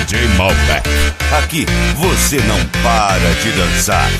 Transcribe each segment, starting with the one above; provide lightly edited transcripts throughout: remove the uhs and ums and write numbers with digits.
DJ Malbec. Aqui você não para de dançar.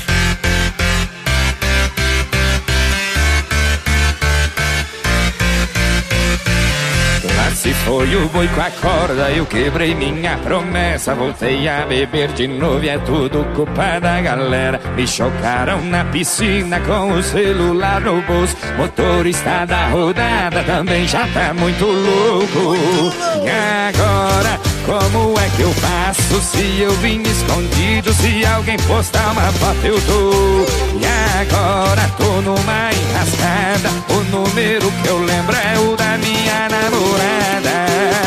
Lá se foi o boi com a corda, eu quebrei minha promessa. Voltei a beber de novo e é tudo culpa da galera. Me chocaram na piscina com o celular no bolso. Motorista da rodada também já tá muito louco. E agora, como é que eu faço se eu vim escondido? Se alguém postar uma foto eu tô. E agora tô numa enrascada. O número que eu lembro é o da minha namorada.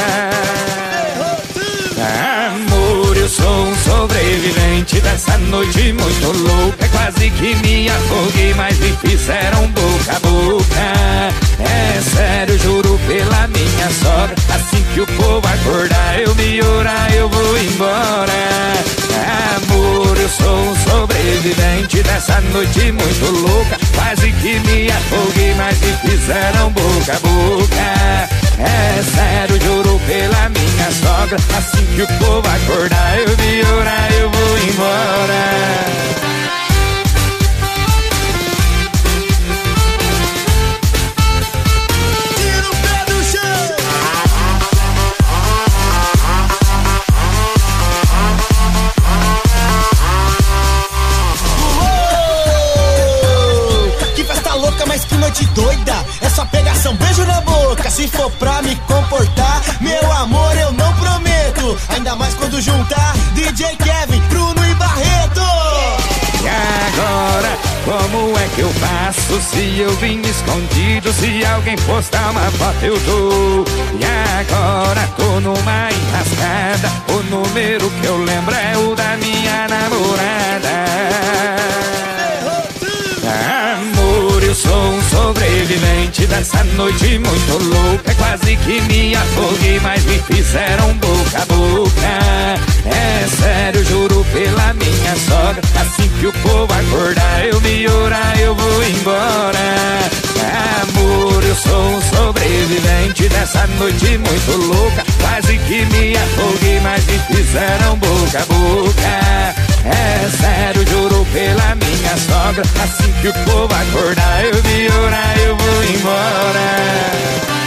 Amor, eu sou um sobrevivente dessa noite muito louca. Quase que me afoguei, mas me fizeram boca a boca. É sério, juro pela minha sogra. Assim que o povo acordar, eu me orar, eu vou embora. Amor, eu sou um sobrevivente dessa noite muito louca. Quase que me afoguei, mas me fizeram boca a boca. É sério, juro pela minha sogra. Assim que o povo acordar, eu me orar, eu vou embora. Mas que noite doida, é só pegação, beijo na boca. Se for pra me comportar, meu amor, eu não prometo. Ainda mais quando juntar DJ Kevin, Bruno e Barreto. E agora, como é que eu faço se eu vim escondido? Se alguém postar uma foto eu tô. E agora tô numa enrascada. O número que eu lembro é o da minha namorada. Amor, eu sou um sobrevivente dessa noite muito louca. Quase que me afoguei, mas me fizeram boca a boca. É sério, juro pela minha sogra. Assim que o povo acordar, eu me orar, eu vou embora. Amor, eu sou um sobrevivente dessa noite muito louca. Quase que me afoguei, mas me fizeram boca a boca. É sério, juro pela minha sogra. Assim que o povo acordar, eu me orar, eu vou embora.